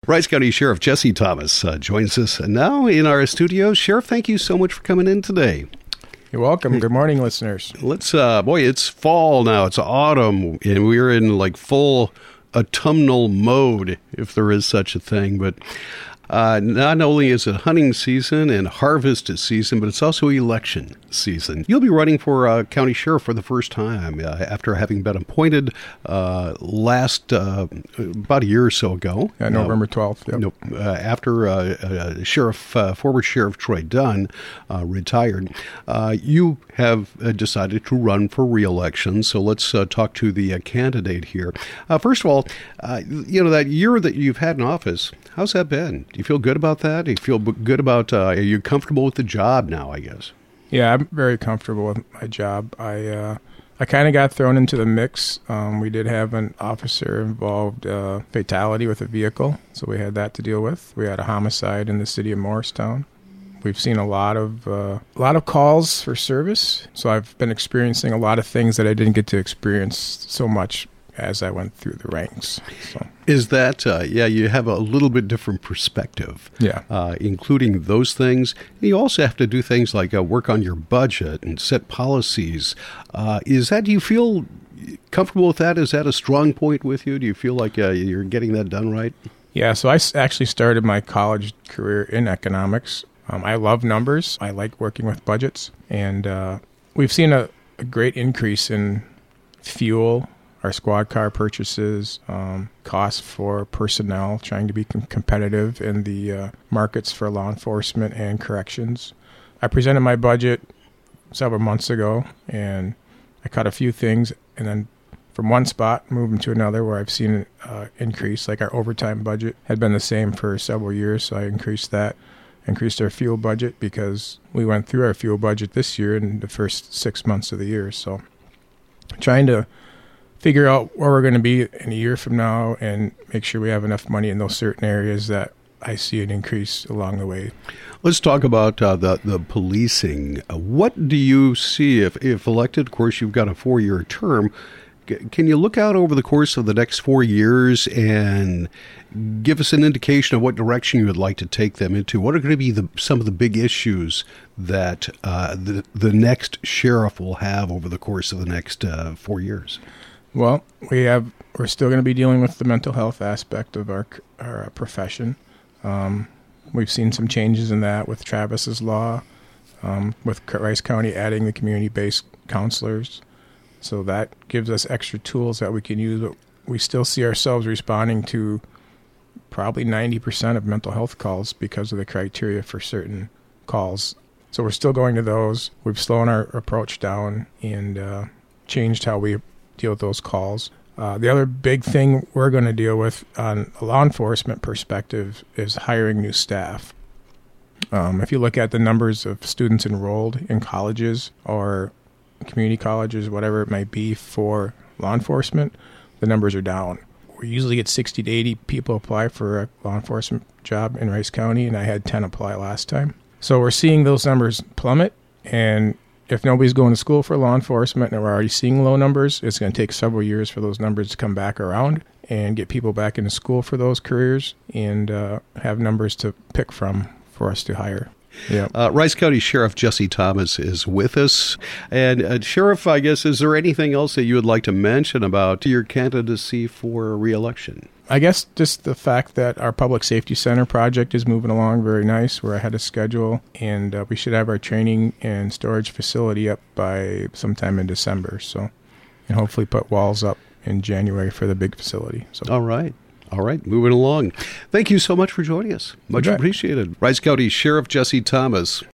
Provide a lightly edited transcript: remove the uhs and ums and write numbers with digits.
Rice County Sheriff Jesse Thomas joins us now in our studio. Sheriff, thank you so much for coming in today. You're welcome. Good morning, listeners. Let's, it's fall now. It's autumn, and we're in like full autumnal mode, if there is such a thing. But not only is it hunting season and harvest season, but it's also election season. You'll be running for county sheriff for the first time after having been appointed last about a year or so ago. November 12th. Yep. After former Sheriff Troy Dunn retired, you have decided to run for re-election. So let's talk to the candidate here. First of all, that year that you've had in office, how's that been? Do you feel good about that? Do you feel good about, are you comfortable with the job now, I guess? Yeah, I'm very comfortable with my job. I kind of got thrown into the mix. We did have an officer involved fatality with a vehicle, so we had that to deal with. We had a homicide in the city of Morristown. We've seen a lot of calls for service, so I've been experiencing a lot of things that I didn't get to experience so much as I went through the ranks. So. Is that, you have a little bit different perspective, including those things. You also have to do things like work on your budget and set policies. Do you feel comfortable with that? Is that a strong point with you? Do you feel like you're getting that done right? Yeah, so I actually started my college career in economics. I love numbers. I like working with budgets. And we've seen a great increase in fuel, our squad car purchases, costs for personnel, trying to be competitive in the markets for law enforcement and corrections. I presented my budget several months ago, and I cut a few things, and then from one spot, moved into another where I've seen an increase. Like our overtime budget had been the same for several years, so I increased that. Increased our fuel budget because we went through our fuel budget this year in the first 6 months of the year. So trying to figure out where we're going to be in a year from now and make sure we have enough money in those certain areas that I see an increase along the way. Let's talk about the policing. What do you see if elected? Of course, you've got a 4-year term. Can you look out over the course of the next 4 years and give us an indication of what direction you would like to take them into? What are going to be some of the big issues that the next sheriff will have over the course of the next 4 years? Well, we're still going to be dealing with the mental health aspect of our profession. We've seen some changes in that with Travis's law, with Rice County adding the community-based counselors. So that gives us extra tools that we can use, but we still see ourselves responding to probably 90% of mental health calls because of the criteria for certain calls. So we're still going to those. We've slowed our approach down and changed how we deal with those calls. The other big thing we're going to deal with on a law enforcement perspective is hiring new staff. If you look at the numbers of students enrolled in colleges or community colleges, whatever it might be for law enforcement, the numbers are down. We usually get 60 to 80 people apply for a law enforcement job in Rice County, and I had 10 apply last time. So we're seeing those numbers plummet, and if nobody's going to school for law enforcement and we're already seeing low numbers, it's going to take several years for those numbers to come back around and get people back into school for those careers and have numbers to pick from for us to hire. Yeah. Rice County Sheriff Jesse Thomas is with us. And Sheriff, I guess, is there anything else that you would like to mention about your candidacy for re-election? I guess just the fact that our Public Safety Center project is moving along very nice. We're ahead of schedule, and we should have our training and storage facility up by sometime in December. So, and hopefully put walls up in January for the big facility. So. All right, moving along. Thank you so much for joining us. Much appreciated. Rice County Sheriff Jesse Thomas.